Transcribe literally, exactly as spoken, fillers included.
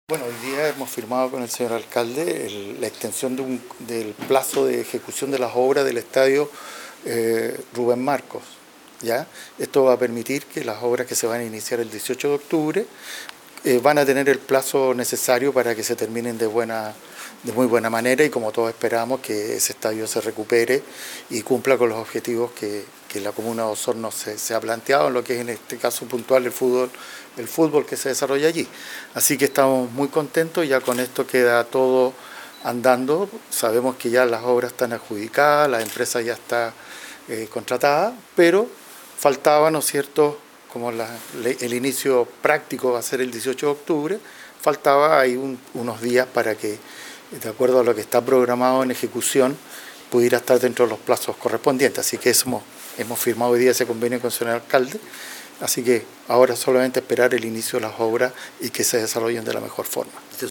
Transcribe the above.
Bueno, hoy día hemos firmado con el señor alcalde el- la extensión de un- del plazo de ejecución de las obras del estadio eh, Rubén Marcos. ¿Ya? Esto va a permitir que las obras que se van a iniciar el dieciocho de octubre eh, van a tener el plazo necesario para que se terminen de buena, de muy buena manera, y como todos esperamos que ese estadio se recupere y cumpla con los objetivos que, que la comuna de Osorno se, se ha planteado, en lo que es en este caso puntual el fútbol, el fútbol que se desarrolla allí. Así que estamos muy contentos, ya con esto queda todo andando. Sabemos que ya las obras están adjudicadas, la empresa ya está eh, contratada, pero faltaba, ¿no es cierto?, como la, el inicio práctico va a ser el dieciocho de octubre, faltaba ahí un, unos días para que, de acuerdo a lo que está programado en ejecución, pudiera estar dentro de los plazos correspondientes. Así que hemos, hemos firmado hoy día ese convenio con el señor alcalde, así que ahora solamente esperar el inicio de las obras y que se desarrollen de la mejor forma.